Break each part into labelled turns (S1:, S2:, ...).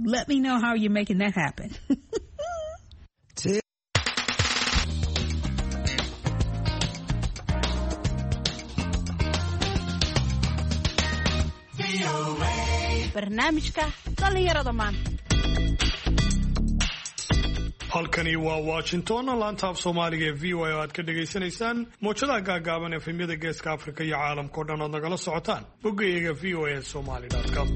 S1: let me know how you're making that happen.
S2: barnaamijka dhalinyarada maanta.
S3: halkani waa Washington, laanta af Soomaaliga ee VOA oo aad ka dhageysanaysaan moojadaha gaagaaban ee efemyada Geeska Afrika iyo caalamka oo dhan oo nagala socotaan boggayaga voasomali.com.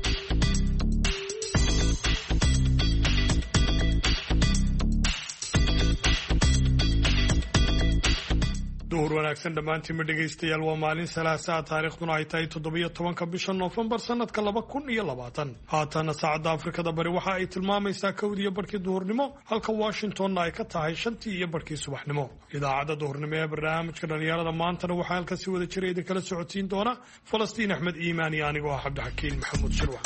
S3: duhur wanaagsan dhammaantiin dhegaystayaal, waa maalin Salaasaa taariikhduna ay tahay 17 bisha Noofembar sanadka 2020. haatana saacadda Afrikada Bari waxa ay tilmaamaysaa 1:00 duhurnimo, halka Washingtonna ay ka tahay 5:00 subaxnimo. idaacadda duhurnimo ee barnaamijka dhalinyarada maantana waxaa halkaasi wada jiray idin kala socodsiin doona Falastiin Axmed Iimaan iyo anigoo ah Cabdixakiin Maxamuud Shirwax.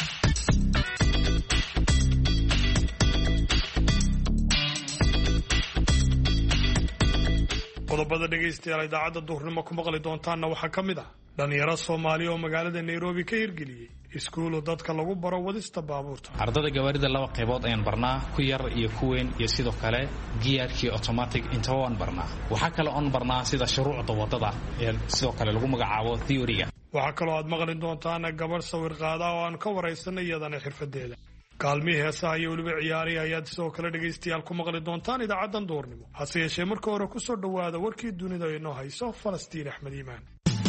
S3: qodobada dhegaystayaal idaacadda duhurnimo ku maqli doontaanna waxaa ka mid ah dhalinyaro Soomaali oo magaalada Nairobi ka hirgeliyay iskuul dadka lagu baro wadista baabuurta.
S4: ardayda gawaarida laba qaybood ayaan barnaa, ku yar iyo ku weyn, iyo sidoo kale gearkii automatic intaba waan barnaa. waxaa kale oon barnaa sida shuruucda wadada ee sidoo kale lagu magacaabo theory-ga.
S3: waxaa kaloo aad maqli doontaan gabadh sawir qaada oo aan ka waraysanay iyadana xirfadeeda. kaalmihii heesaha iyo weliba ciyaarihi ayaad sidoo kale dhegaystayaal ku maqli doontaan idaacaddan duhurnimo. hase yeeshee marka hore ku soo dhowaada warkii dunida ee inoo hayso Falastiin Axmed Iimaan.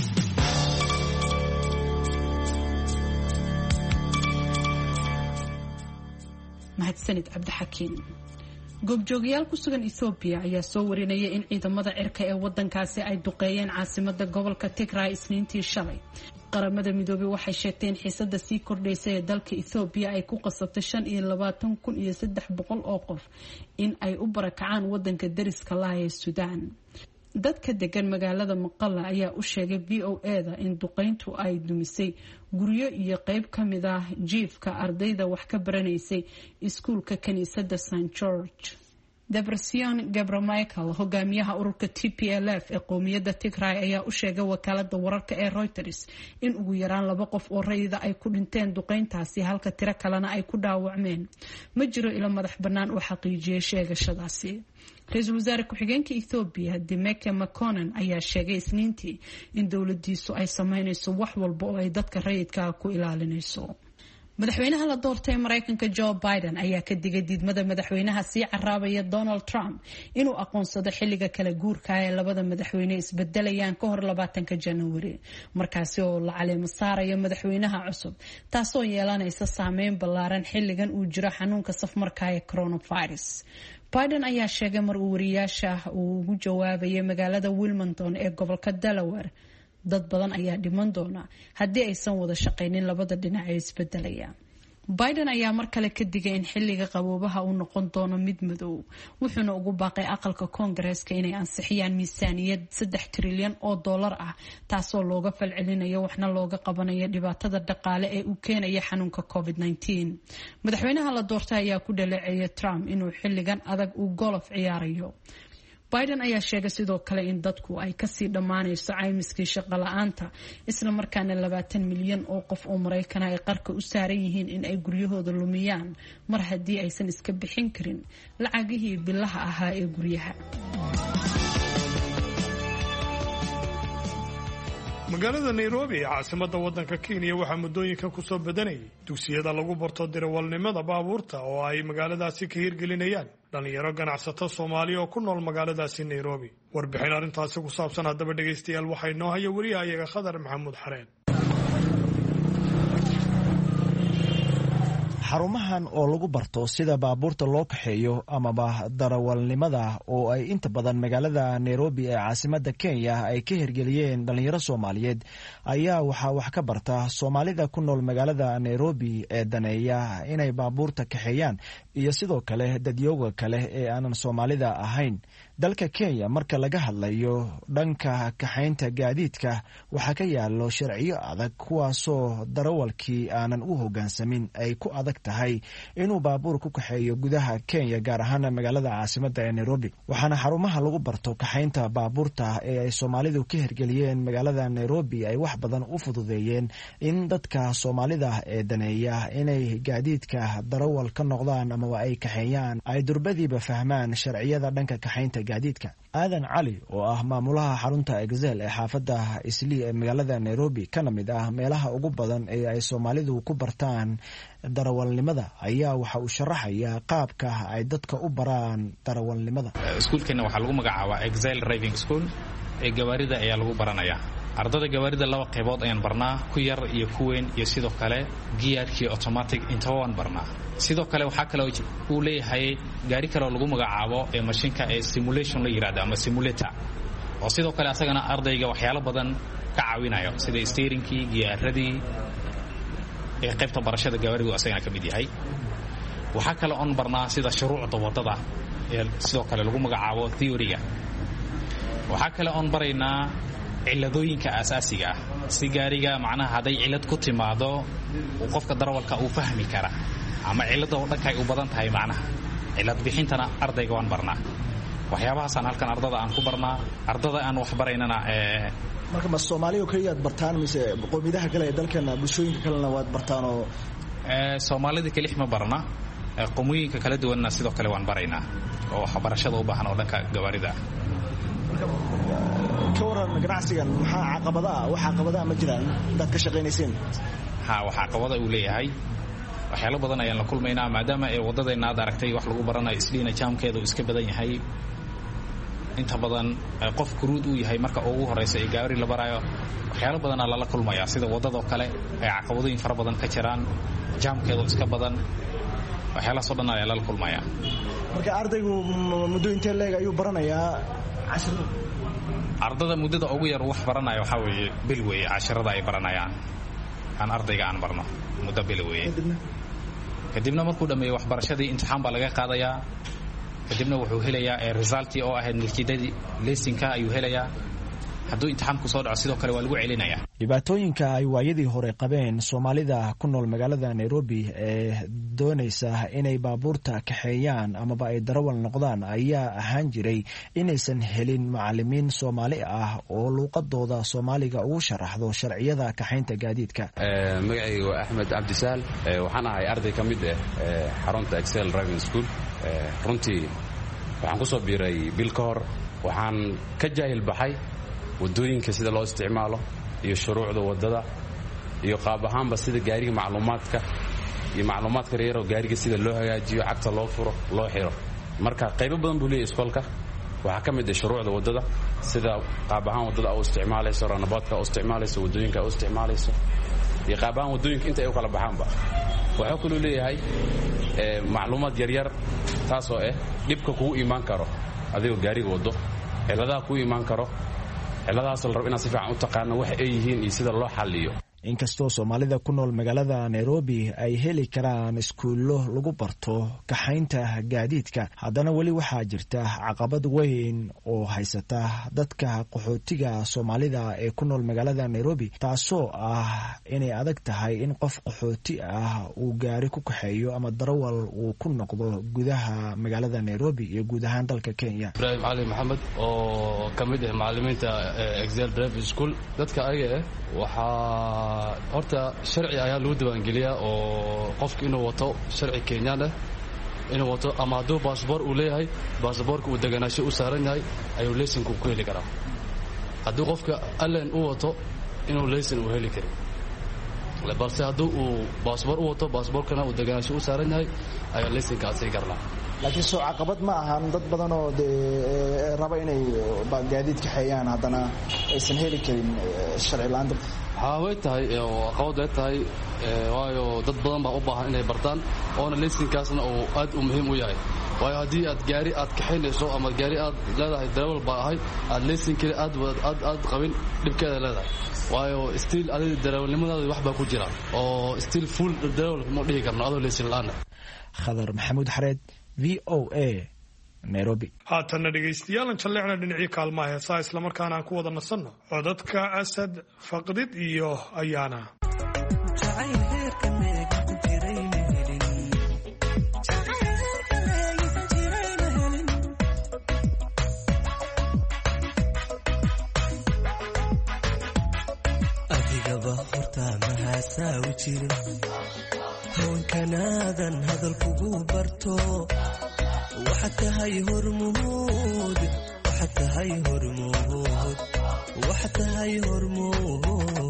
S2: mahadsanid Cabdixakiin. goobjoogayaal ku sugan Ethiopia ayaa soo warinaya in ciidamada cirka ee wadankaasi ay duqeeyeen caasimadda gobolka Tigray Isniintii shalay. qaramada midoobay waxay sheegtay in xiisadda sii kordhaysa ee dalka Ethiopia ay ku qasabtay 25,300 oo qof in ay u barakacaan wadanka dariska la ee Suudaan. dadka degan magaalada Maqalla ayaa u sheegay VOA-da in duqeyntu ay dumisay guryo iyo qayb ka mid ah jiifka ardayda wax ka baranaysay iskuulka kaniisadda St George. Debretsion Gebremichael, hogaamiyaha ururka TPLF ee qowmiyadda Tigray, ayaa u sheegay wakaaladda wararka ee Reuters in ugu yaraan 2 qof oo rayida ay ku dhinteen duqeyntaasi, halka tiro kalena ay ku dhaawacmeen. ma jiro ilo madax bannaan oo xaqiijiyay sheegashadaasi. ra-iisul wasaare ku-xigeenka Ethiopia Demeke Mekonnen ayaa sheegay Isniintii in dowladiisu ay sameynayso wax walba oo ay dadka rayidka ku ilaalinayso. madaxweynaha la doortay Mareykanka Joe Biden ayaa ka digay diidmada madaxweynaha sii caraabaya Donald Trump inuu aqoonsado xilliga kala guurka ee labada madaxweyne isbedelayaan ka hor 20 January, markaasi oo la caleemo saarayo madaxweynaha cusub, taasoo yeelanaysa saameyn ballaaran xilligan uu jiro xanuunka safmarka ee coronavirus. Biden ayaa sheegay mar uu wariyaasha uu ugu jawaabayay magaalada Wilmington ee gobolka Delaware, dad badan ayaa dhiman doona haddii aysan wada shaqaynin labada dhinac ee isbedelaya. Biden ayaa mar kale ka digay in xilliga qaboobaha uu noqon doono mid madow, wuxuuna ugu baaqay aqalka Koongareeska inay ansixiyaan miisaaniyad $3 trilyan ah, taasoo looga falcelinayo waxna looga qabanayo dhibaatada dhaqaale ee uu keenaya xanuunka COVID-19. madaxweynaha la doortay ayaa ku dhaleeceeyay Trump inuu xilligan adag uu golf ciyaarayo. Biden ayaa sheegay sidoo kale in dadku ay kasii dhammaanayso caymiskii shaqo la'aanta, isla markaana 20 milyan oo qof oo Mareykan ay qarka u saaran yihiin in ay guryahooda lumiyaan mar haddii aysan iska bixin karin lacagihii bilaha ahaa ee guryaha.
S3: magaalada Nairobi ee caasimadda waddanka Kenya waxaa muddooyinka ku soo badanayay dugsiyada lagu barto darawalnimada baabuurta oo ay magaaladaasi ka hirgelinayaan dhalinyaro ganacsato Soomaali oo ku nool magaaladaasi Nairobi. warbixin arrintaasi ku saabsan haddaba dhegaystayaal waxay noo haya wariyahayaga Khadar Maxamuud Xareen.
S5: xarumahan oo lagu barto sida baabuurta loo kaxeeyo amaba darawalnimada oo ay inta badan magaalada Nairobi ee caasimadda Kenya ay ka hirgeliyeen dhalinyaro Soomaaliyeed ayaa waxaa wax ka barta Soomaalida ku nool magaalada Nairobi ee daneeya inay baabuurta kaxeeyaan iyo sidoo kale dadyooga kale ee aanan Soomaalida ahayn. dalka Kenya marka laga hadlayo dhanka kaxaynta gaadiidka waxaa ka yaalo sharciyo adag kuwaasoo darawalkii aanan u hoggaansamin ay ku adag tahay inuu baabuur ku kaxeeyo gudaha Kenya gaar ahaan magaalada caasimadda ee Nairobi waxaana xarumaha lagu barto kaxaynta baabuurta ee ay Soomaalidu ka hirgeliyeen magaalada Nairobi ay wax badan u fududeeyeen in dadka Soomaalida ee daneeya inay gaadiidka darawal ka noqdaan ama ay kaxeeyaan ay durbadiiba fahmaan sharciyada dhanka kaxaynta gaadiidka Aadan Cali oo ah maamulaha xarunta Excel ee xaafadda Islii ee magaalada Nairobi kana mid ah meelaha ugu badan ee ay Soomaalidu ku bartaan darawalnimada ayaa waxa uu sharaxayaa qaabka ay dadka u baraan darawalnimada.
S4: Iskuulkeena waxaa lagu magacaabaa Excel Driving School ee gawaarida ayaa lagu baranayaa. Ardada gawaarida laba qaybood ayaan barnaa, ku yar iyo ku weyn iyo sidoo kale gearkii automatic intawaan barnaa. Sidoo kale waxaa kale uu leeyahay gaari kale oo lagu magacaabo ee mashiinka ee simulation la yiraahdo ama simulator oo sidoo kale asagana ardayga waxyaalo badan ka caawinayo sida steeringkii gearadii ee qaybta barashada gawaaridu asagana ka mid yahay. waxaa kale oo barnaa sida shuruucda wadada ee sidoo kale lagu magacaabo theory-ga. waxaa kale oo baraynaa ciladooyinka asaasiga ah si gaariga macnaha haday cilad ku timaado oo qofka darawalka uu fahmi kara ama cilada oo dhankay u badan tahay macnaha cilad bixintana ardayga waan barnaa. waxyaabahaas aan halkan ardada aan ku barnaa, ardada aan wax baraynana
S5: marka ma Soomaaliyo kaliya bartaan mise qowmiyadaha kale ee dalkeena bulshooyinka kalena waad bartaan oo
S4: Soomaalida kaliya ma barna qowmiyinka kala duwanna sidoo kale waan baraynaa oo wax barashada u baahan oo dhanka gawaarida
S5: ka waran ganacsigan maxaa caqabada ma jiraan dad ka shaqeynayeen
S4: waxa caqabada uu leeyahay waxyaalo badan ayaan la kulmaynaa maadaama ay wadadeena aad aragtay wax lagu baranayo isliina jaamkeedu iska badan yahay inta badan qof kuruud uu yahay marka ugu horeysa ee gaari la barayo waxyaalo badan la kulmaya sida wadada kale ay caqabadooyin fara badan ka jiraan jaamkeedu iska badan waxyaalo soo dhan ayaa la kulmaya
S5: marka ardaygu muddo intee leeg ayuu baranayaa casharada
S4: ardada muddada ugu yar wax baranayo waxa weeye bil weeye casharada ay baranayaan aan ardayga aan barno muddo bil weeye kadibna markuu dhameeyo waxbarashadii imtixaan baa laga qaadayaa kadibna wuxuu helayaa resultii oo ahayd natiijadii lesson-ka ayuu helayaa hadduu imtixaanku soo dhaco sidoo kale waa lagu celinayaa.
S5: dhibaatooyinka ay waayadii hore qabeen Soomaalida ku nool magaalada Nairobi ee doonaysa inay baabuurta kaxeeyaan amaba ay darawal noqdaan ayaa ahaan jiray inaysan helin macallimiin Soomaali ah oo luqadooda Soomaaliga ugu sharaxdo sharciyada kaxaynta gaadiidka.
S6: magacaygu waa Axmed Cabdisaal waxaan ahay arday ka mid ah xarunta Excel Driving School. runtii waxaan ku soo biiray bil ka hor waxaan ka jaahil baxay wadooyinka sida loo isticmaalo iyo shuruucda wadada iyo qaab ahaanba sida gaariga macluumaadka iyo macluumaadka reero gaariga sida loo hagaajiyo cagta loo furo loo xiro marka qaybo badan buu leeyahay iskoolka waxa ka mid ah shuruucda wadada sida qaab ahaan wadada oo isticmaalayso ranabaadka oo isticmaalayso wadooyinka oo isticmaalayso iyo qaab ahaan wadooyinka inta ay kala baxaanba waxa kale leeyahay macluumaad yar yar taasoo dhibka kugu iimaan karo adigoo gaariga wado ciladaha kugu iimaan karo ciladahaas la rabo inaad si fiican u taqaano waxa ay yihiin iyo sida loo xalliyo.
S5: inkastoo Soomaalida ku nool magaalada Nairobi ay heli karaan iskuulo lagu barto kaxaynta gaadiidka haddana wali waxaa jirta caqabad weyn oo haysata dadka qaxootiga Soomaalida ee ku nool magaalada Nairobi taasoo ah inay adag tahay in qof qaxooti ah uu gaari ku kaxeeyo ama darawal uu ku noqdo gudaha magaalada Nairobi iyo guud ahaan dalka Kenya.
S7: Ibrahim Ali Maxamed oo kamid ah macallimiinta Excel Driving School dadka ayaga waxaa horta sharci ayaa lagu diiwaangeliyaa oo qofka inuu wato sharci Kenyan ah inuu wato ama hadduu baasaboor uu leeyahay baasaboorka uu deganaansho u saaran yahay ayuu laysanku ku heli karaa. hadduu qofka allen uu wato inuu laysan uu heli karo balse hadduu uu baasaboor u wato baasaboorkana uu deganaansho u saaran yahay ayaa laysanka asii karnaa.
S5: laakiin soo caqabad ma ahan dad badan oo raba inay gaadiid kaxeeyaan haddana aysan heli karin sharci la'aanta
S7: way tahay caqabad way tahay waayo dad badan baa u baahan inay bartaan oona laysankaasna uu aad u muhiim u yahay waayo haddii aad gaari aad kaxaynayso ama gaari aad leedahay darawal baa ahay aad laysankeli aad qabin dhibkeeda leedahay waayo stiil adiga darawalnimadaada wax baa ku jira oo stiil full darawal ma dhihi karno adoo laysan la'aan.
S5: Khadar Maxamuud Xareed VOA Nairobi.
S3: haatana dhegaystayaal jalleecna dhinacii kaalmaha heesaa islamarkaana aan ku wada nasanno codadka Asad Faqdid iyo Ayaana.
S8: jacayl heerka meega ku jiray meelin jirin haweenkanaadan hadal kugu barto waxaad tahay hormuud waxaad tahay hormuud waxaad tahay hormuud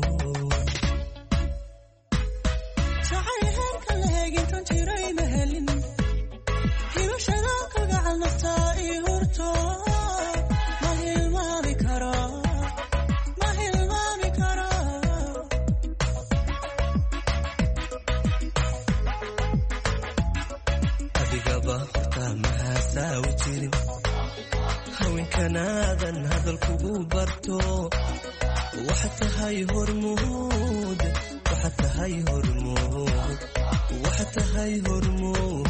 S8: haweenkanaadan hadal kugu barto waxaad tahay hormuud waxaad tahay hormuud waxaad tahay hormuud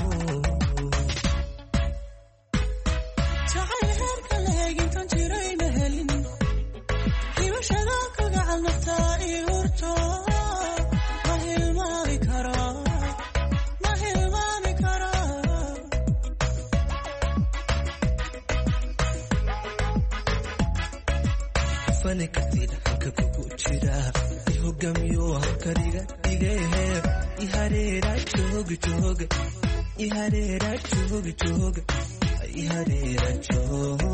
S8: kartida halka kugu jira ihogamiyo halkariga dhigehe ihareera jooga jooga ihareera jooga jooga ihareera jooga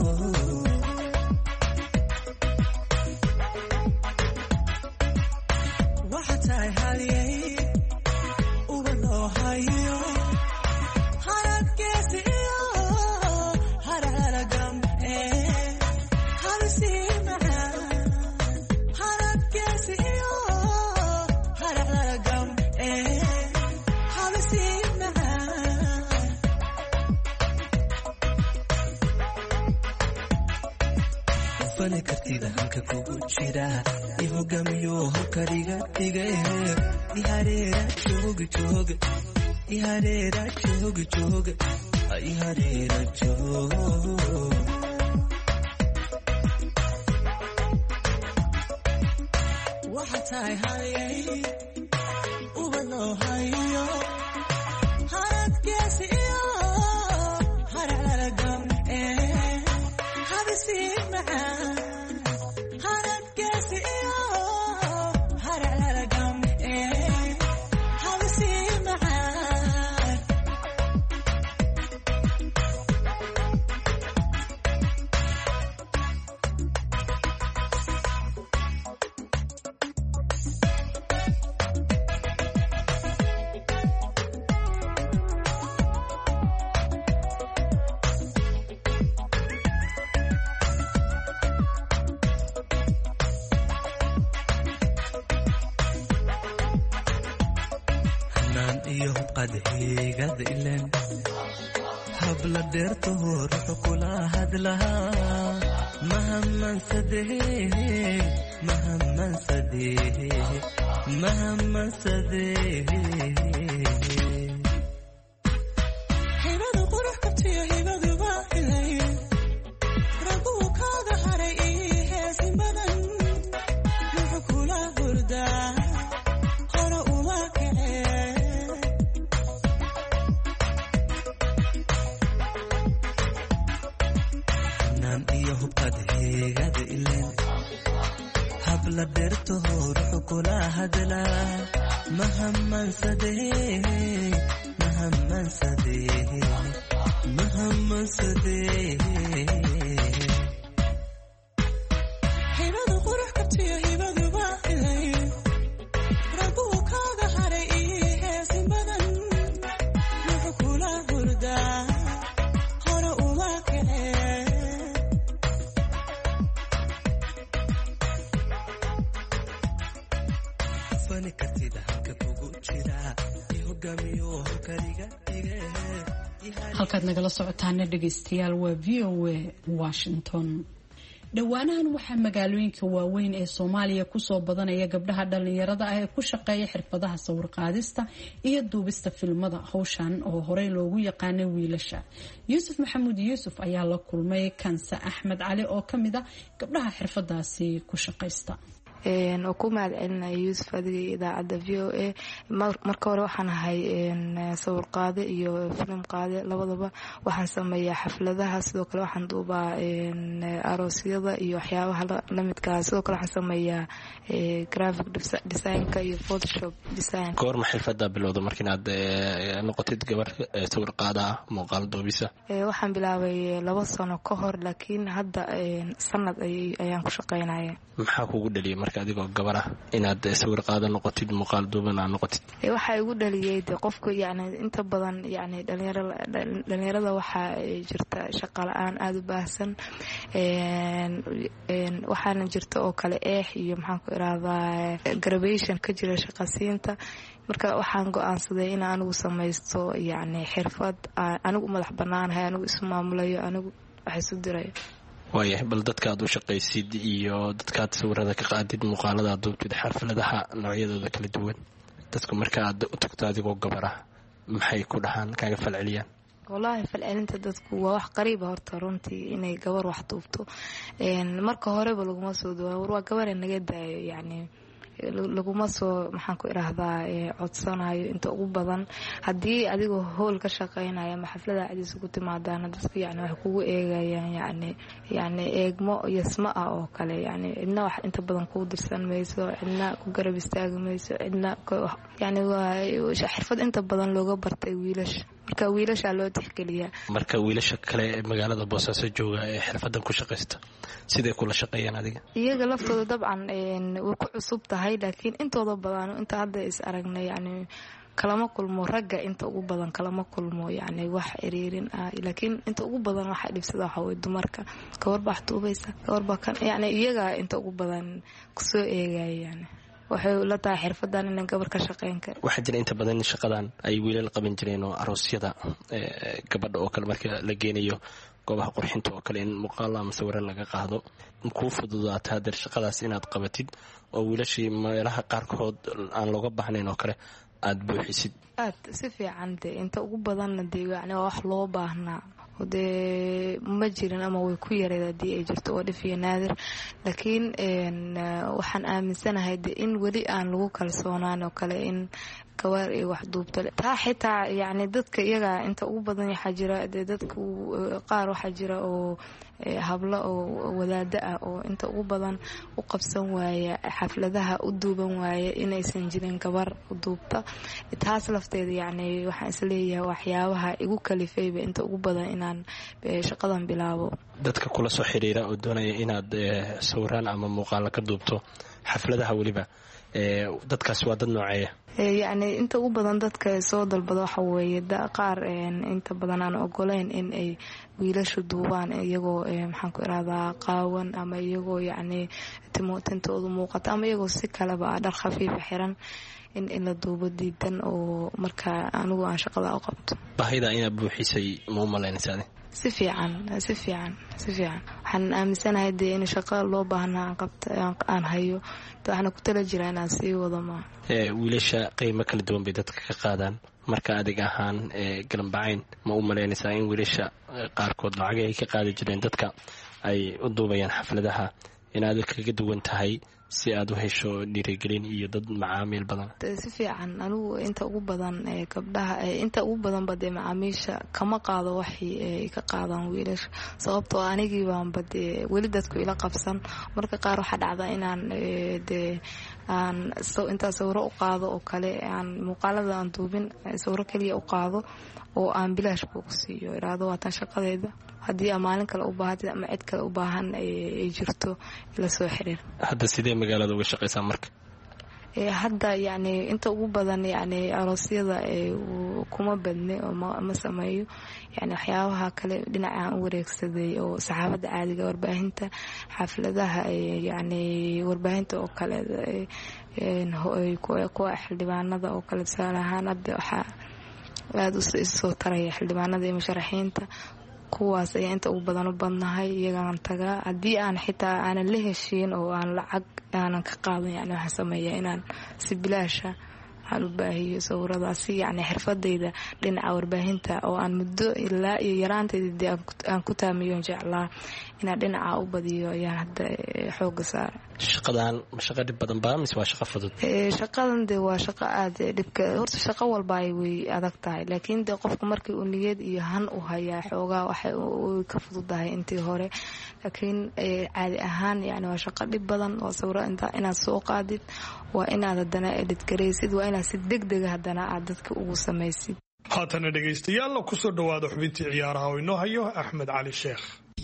S8: waxaad tahay haliyay uga loo hayo haradgeesi iyo hararagam habisi kartida halka kugu jira ihogamiyo halkariga dhigehe ihareera jooga jooga ihareera jooga jooga ihareera jooga waxaad tahay haliyay uba loo hayo haradgeesi iyo hararagam habisi macaan iyo qadheegada ilen habla dheerto ruuxu kula hadlahaa mahammansadee mahammansadee mahammansadee hibadu qurux kabtiyo hibadu baa ilay raguu kaaga haray ii heesin badan ruuxu kula hurdaa hore uma kacee iyo hubqadheegada ilen habla dheerto ruuxu kula hadlaa mahammansadee mahammansadee mahammansadee hibadu qurux kabtiyo hibadu baa ilay raguu kaaga haray ii heesin badan ruuxu kula hurdaa hore uma kacee halkaad nagala socotaana dhegaystayaal waa v o a washington. dhowaanahan waxaa magaalooyinka waaweyn ee Soomaaliya kusoo badanaya gabdhaha dhalinyarada ah ee ku shaqeeya xirfadaha sawir qaadista iyo duubista filmada. hawshan oo horey loogu yaqaanay wiilasha. Yuusuf Maxamuud Yuusuf ayaa la kulmay Kansa Axmed Cali oo kamid ah gabdhaha xirfadaasi ku shaqeysta.
S9: oo ku mahad celinaya yuusuf adiga idaacadda VOA. marka hore waxaan ahay sawir qaade iyo film qaade labadaba. waxaan sameeyaa xafladaha, sidoo kale waxaan duubaa aroosyada iyo waxyaabaha lamidkaa. sidoo kale waxaan sameeyaa graphic designka iyo photoshop design.
S10: goorma xirfada bilowda marka inaad noqotid gabar sawir qaada muuqaal duubisa?
S9: waxaan bilaabay 2 sano ka hor, laakiin hadda sanad ayaan ku shaqaynaya.
S10: maxaa kugu dhaliyay marka adigoo gabar ah inaad sawir qaada noqotid, muuqaal duuban aad noqotid?
S9: waxaa igu dhaliyay de qofku yani inta badan yani dhalinyarada waxaa jirta shaqo la-aan aada u baahsan, waxaana jirta oo kale iyo maxaan ku irahdaa graduation ka jira shaqasiinta. marka waxaan go-aansaday in anigu samaysto yani xirfad anigu madax banaanahay, anigu isu maamulayo, anigu wax isu dirayo.
S10: waayahay, bal dadkaad u shaqaysid iyo dadkaad sawirada ka qaadid, muuqaalada aad duubtid, xafladaha noocyadooda kala duwan, dadku marka aad u tagto adigoo gabar ah maxay ku dhahaan, kaaga falceliyaan?
S9: wallaahi falcelinta dadku waa wax qariiba horta runtii, inay gabar wax duubto. marka horeba laguma soo dawaa war waa gabare naga daayo, yani laguma soo maxaan ku irahdaa codsanayo. inta ugu badan haddii adigoo howl ka shaqaynaya ama xaflada cadiisa ku timaadaana dadku yani waxay kugu eegayaan yani eegmo yasma ah oo kale. yani cidna wax inta badan kuu dirsan mayso, cidna ku garab istaagi mayso, cidna yani waa xirfad inta badan looga bartay wiilasha, marka wiilashaa loo tixgeliyaa.
S10: marka wiilasha kale ee magaalada Boosaaso jooga ee xirfadan ku shaqaysta sidee kula shaqeeyaan adiga?
S9: iyaga laftooda dabcan way ku cusub tahay, laakiin intooda badan inta hadda is aragnay yani kalama kulmo ragga, inta ugu badan kalama kulmo yani wax ciriirin ah. laakiin inta ugu badan waxa dhibsada waxa way dumarka, gabar baa tuubaysa, gabar baa kan yani iyaga inta ugu badan kusoo eegayaan. waxay la tahay xirfadan in gabar ka shaqeyn karo.
S10: waxaa jira inta badan shaqadan ay wiilal qaban jireen oo aroosyada gabadha oo kale marka la geenayo goobaha qurxinta oo kale in muuqaal ama sawirro laga qaado. kuu fududaata hadeer shaqadaas inaad qabatid oo wiilashii meelaha qaarkood aan looga baahnayn oo kale aada buuxisid?
S9: aad si fiican de inta ugu badanna de yani waa wax loo baahnaa, dee ma jirin ama way ku yareed haddii ay jirto oo dhif iyo naadir. laakiin waxaan aaminsanahay de in weli aan lagu kalsoonaan oo kale in gabar ay wax duubto. taa xitaa yani dadka iyaga inta ugu badan waxaa jira dee dadka qaar waxaa jira oo hablo oo wadaado ah oo inta ugu badan u qabsan waaya xafladaha, u duuban waaya inaysan jirin gabar u duubta. taas lafteeda yani waxaan isleeyahay waxyaabaha igu kalifayba inta ugu badan inaan shaqadan bilaabo.
S10: dadka kula soo xiriira oo doonaya inaad sawiraan ama muuqaalo ka duubto xafladaha weliba, dadkaas waa dad nooceeya?
S9: yani inta ugu badan dadka soo dalbada waxa weeye qaar inta badan aan ogolayn in ay wiilashu duubaan iyagoo maxaan ku irahdaa qaawan, ama iyagoo yani tintoodu muuqata, ama iyagoo si kaleba dhar khafiifa xiran in la duubo diidan. oo marka anigu aan shaqada u qabto.
S10: baahida inaad buuxisay ma u malaynaysaa?
S9: si fiican waxaan aaminsanahay dee in shaqo loo baahnaa aan hayo, waxaana ku tala jiraa inaan sii wado. ma
S10: wiilasha qiimo kala duwan bay dadka ka qaadaan, marka adig ahaan galanbacayn ma u malaynaysaa in wiilasha qaarkood lacagay ay ka qaadi jireen dadka ay u duubayaan xafladaha in aad kaga duwan tahay si aad u hesho dhiirigelin iyo dad macaamiil badan?
S9: si fiican anigu inta ugu badan gabdhaha inta ugu badanba dee macaamiisha kama qaado waxii ay ka qaadaan wiilasha, sababtoo anigii baanba dee weli dadku ila qabsan. marka qaar waxaa dhacda inaan dee aan intaa sawiro u qaado oo kale, aan muuqaalada aan duubin sawiro keliya u qaado oo aan bilaash buu ku siiyo, iraado waatan shaqadeeda, haddii aan maalin kale u baahatid ama cid kale u baahan ay jirto la soo xiriir.
S10: hadda sidee magaalada uga shaqaysaa marka?
S9: hadda yani inta ugu badan yani aroosyada kuma badne oo ma sameeyo. yani waxyaabaha kale dhinacaan u wareegsaday oo saxaafadda caadiga, warbaahinta, xafladaha, yani warbaahinta oo kale, kuwa xildhibaanada oo kale. tusaale ahaan hadda waxaa aada usoo taraya xildhibaanada iyo musharaxiinta, kuwaas ayaa inta ugu badan u badnahay, iyagaan tagaa. haddii aan xitaa aanan la heshiin oo aan lacag aanan ka qaadan, yani waxaan sameeyaa inaan si bilaasha waxaan u baahiyo sawiradaasi. yani xirfadayda dhinaca warbaahinta oo aan muddo ilaa iyo yaraantayda dee aan ku taamiyo jeclaa inaan dhinaca u badiyo ayaan hadda xooga saara.
S10: shaqadan shaqo dhib badan baa mise waa shaqo fudud?
S9: Shaqadan de waa shaqo aad dhibka horta shaqo walba ay way adag tahay laakiin de qofku markii uu niyad iyo han u hayaa xoogaa waxay ka fududahay intii hore laakiin caadi ahaan yani waa shaqo dhib badan oo sawiro inaad soo qaadid waa inaad hadana edit gareysid waa inaad si degdeg hadana aad dadka ugu samaysid.
S3: haatana dhegaystayaal ku soo dhawaada xubintii ciyaaraha oo inoo hayo Axmed Cali Sheekh.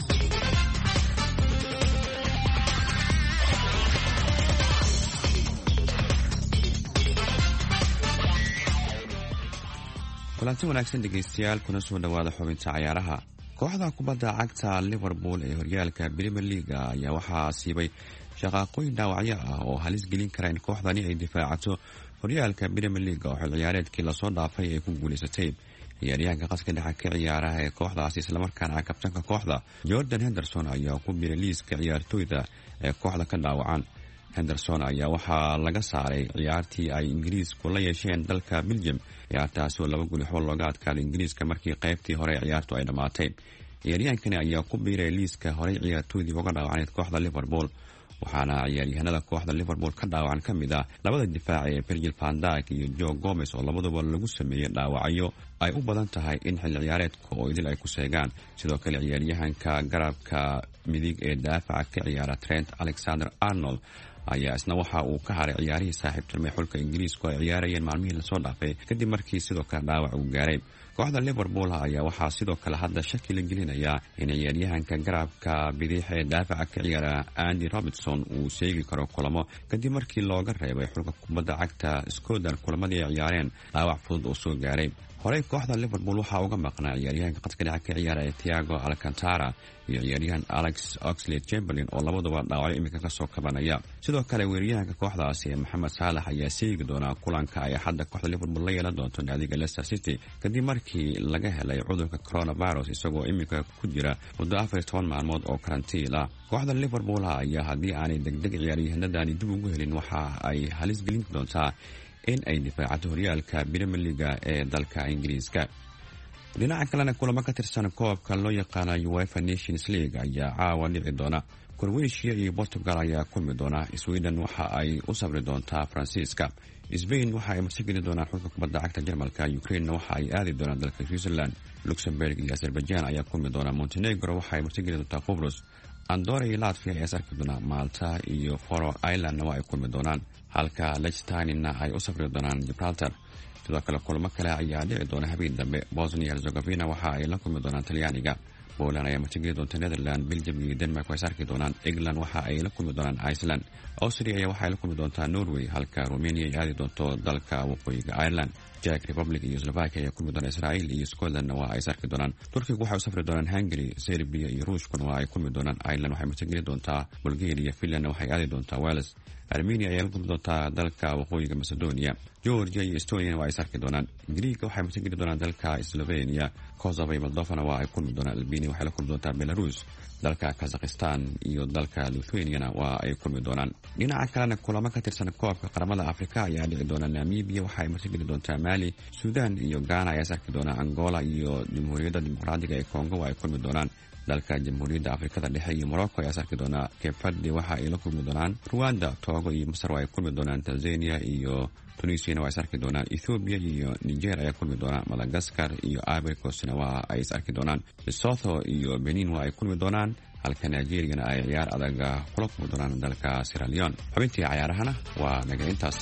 S11: kulanti wanaagsan dhegaystayaal kuna soo dhawaada xubinta ciyaaraha. kooxda kubadda cagta Liverpool ee horyaalka Premier League ayaa waxaa siibay shaqooyin dhaawacyo ah oo halis gelin kara in kooxdani ay difaacato horyaalka Premier League oo xil ciyaareedkii la soo dhaafay ay ku guuleysatay. ciyaaryahanka qaska dhexe ka ciyaaraha ee kooxdaasi isla markaana kabtanka kooxda Jordan Henderson ayaa ku biiray liiska ciyaartooyda ee kooxda ka dhaawacan. Henderson ayaa waxaa laga saaray ciyaartii ay Ingiriisku la yeesheen dalka Belgium ciyaartaasi oo 2 gool looga adkaaday Ingiriiska markii qaybtii hore ciyaartu ay dhamaatay. ciyaaryahankani ayaa ku biiray liiska hore ciyaartooydii uga dhaawacaneed kooxda Liverpool waxaana ciyaaryahanada kooxda Liverpool ka dhaawacan kamid ah labada difaac ee Virgil van Dijk iyo Joe Gomez oo labaduba lagu sameeyay dhaawacyo ay u badan tahay in xil ciyaareedka oo idil ay ku seegaan. sidoo kale ciyaaryahanka garabka midig ee daafaca ka ciyaara Trent Alexander-Arnold ayaa isna waxa uu ka haray ciyaarihii saaxiibtinimo xulka Ingiriisku ay ciyaarayeen maalmihii la soo dhaafay kadib markii sidoo kale dhaawac uu gaaray. kooxda Liverpool ayaa waxaa sidoo kale hadda shaki la gelinayaa in ciyaaryahanka garabka bidix ee daafaca ka ciyaara Andy Robertson uu seegi karo kulamo kadib markii looga reebay xulka kubadda cagta Scotland kulamadii ay ciyaareen dhaawac fudud oo soo gaaray. horey kooxda Liverpool waxaa uga maqnaa ciyaaryahanka qadka dhexe ka ciyaara Thiago Alcantara iyo ciyaaryahan Alex Oxlade-Chamberlain oo labaduba dhaawacyo imika ka soo kabanaya. sidoo kale weeraryahanka kooxdaasi Mohamed Salah ayaa seegi doona kulanka ay hadda kooxda Liverpool la yeelan doonto naadiga Leicester City kadib markii laga helay cudurka coronavirus isagoo imika ku jira muddo 14 maalmood oo karantiil ah. kooxda Liverpool ayaa haddii aanay degdeg ciyaaryahanadani dib ugu helin waxa ay halis gelin doontaa in ay difaacato horyaalka Premier League ee dalka Ingiriiska. dhinaca kalena kulamo ka tirsan koobka loo yaqaan UEFA Nations League ayaa caawa dhici doona. Croatia iyo Portugal ayaa kulmi doona. Sweden waxa ay u sabri doontaa Faransiiska. Spain waxa ay martigeli doonaan xulka kubadda cagta Jarmalka. Ukraine waxa ay aadi doonaan dalka Switzerland. Luxembourg iyo Azerbaijan ayaa kulmi doona. Montenegro waxa ay martigeli doontaa Cyprus. Andorra iyo Latvia ayaa sarki doona. Malta iyo Faroe Island waa ay kulmi doonaan halka Liechtenstein ay u sabri doonaan Gibraltar. sidoo kale kulamo kale ayaa dhici doona habeen dambe. Bosnia Herzegovina waxa ay la kulmi doonaan Talyaaniga. Poland ayaa martigeli doonta Netherland. Belgium iyo Denmark way sarki doonaan. England waxa ay la kulmi doonaan Iceland. Austria ayaa waxa ay la kulmi doontaa Norway halka Romania ay aadi doonto dalka waqooyiga Ireland. Czech Republic iyo Slovakia ayaa kulmi doona. Israel iyo Scotland waa ay sarki doonaan. Turkiga waxa ay u safri doonaan Hungary. Serbia iyo Ruushkuna waa ay kulmi doonaan. Ireland waxay martigeli doontaa Bulgaria. Finland waxay aadi doontaa Wales. Armenia ayaa la kulmi doontaa dalka waqooyiga Macedonia. Georgia iyo Estonia waa ay sarki doonaan. Greek waxay martigeli doonaan dalka Slovenia. Kosovo iyo Moldova waa ay kulmi doonaan. Albania waxay la kulmi doontaa Belarus. dalka Kazakhstan iyo dalka Lithuania waa ay kulmi doonaan. dhinaca kalena kulamo ka tirsan koobka qaramada Afrika ayaa dhici doona. Namibia waxa ay martigeli doontaa Mali. Sudan iyo Ghana ayaa sarki doona. Angola iyo Jamhuuriyadda Dimuqraadiga ee Congo waa ay kulmi doonaan. dalka Jamhuuriyadda Afrikada Dhexe iyo Morocco ayaa sarki doona. Cape Verde waxa ay la kulmi doonaan Rwanda. Togo iyo Masar waa ay kulmi doonaan. Tanzania iyo Tunisia waa ay sarki doonaan. Ethiopia iyo Niger ayaa kulmi doonaan. Madagascar iyo Ivory Coast waa ay sarki doonaan. Lesotho iyo Benin waa ay kulmi doonaan halka Nigeria ay ciyaar adag kula kulmi doonaan dalka Sierra Leone. xubintii ciyaarahana waa naga intaas.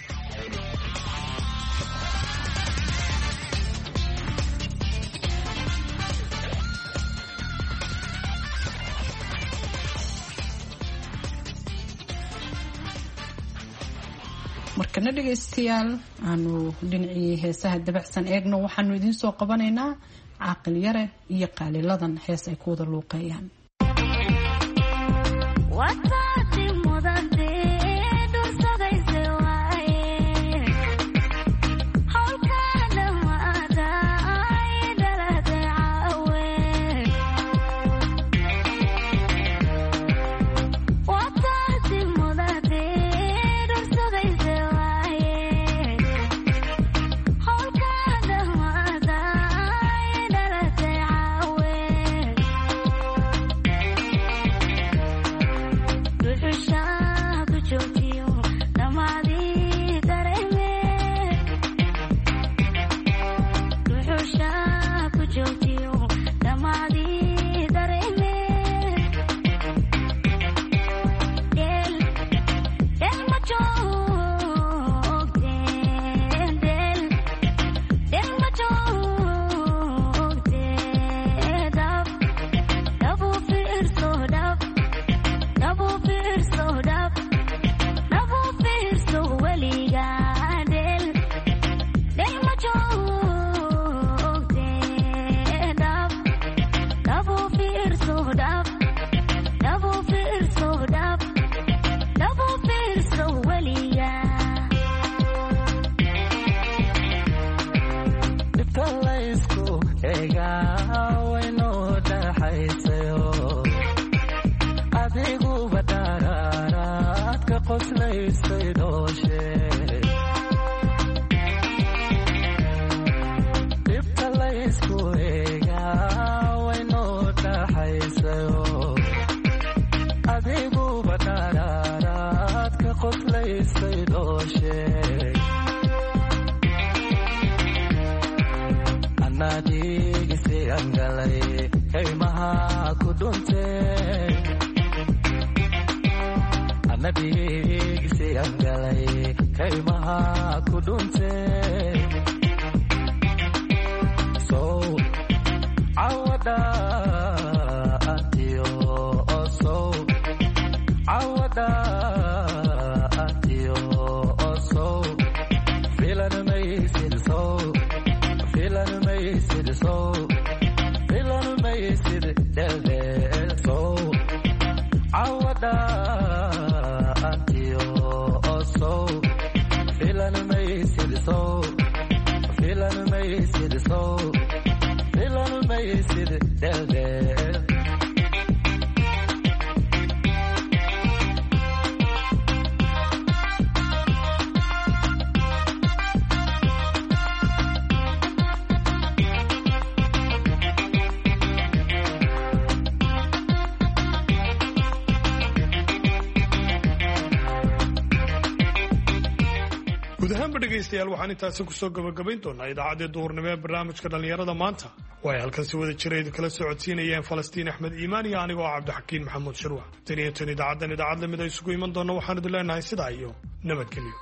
S2: markana dhegaystayaal aanu dhinacii heesaha dabacsan eegno waxaanu idiin soo qabanaynaa caaqil yare iyo qaaliladan hees ay ku wada luuqeeyaan.
S12: Shine.
S3: dhegeystayaal waxaan intaasi ku soo gabagabayn doonaa idaacaddii duhurnimo ee barnaamijka dhallinyarada maanta way halkan si wada jira idin kala socodsiinayeen falastiin axmed iimaan iyo anigoo cabdixakiin maxamuud shirwax tan iyo tan idaacaddan idaacad lamid ay isugu iman doonna waxaan idin leenahay sidaa iyo nabadgelyo.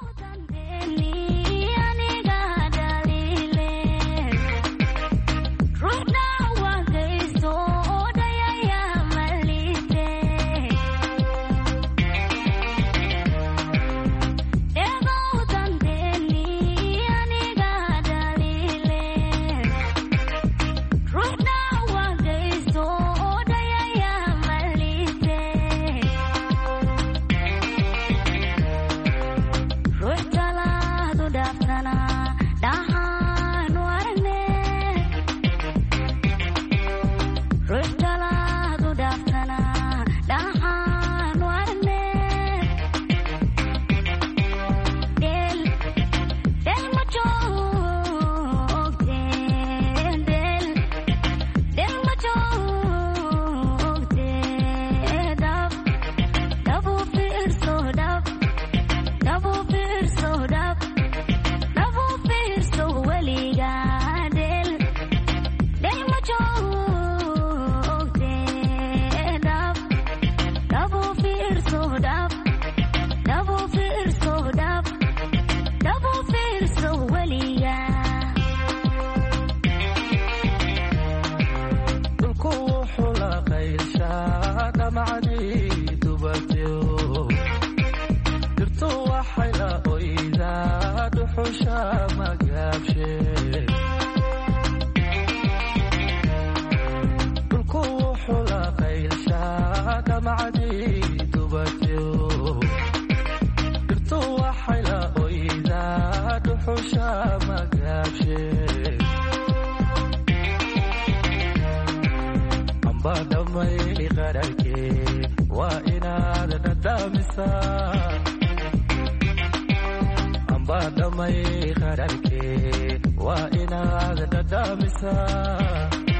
S12: Amba damay qararke wa inaad dadamisa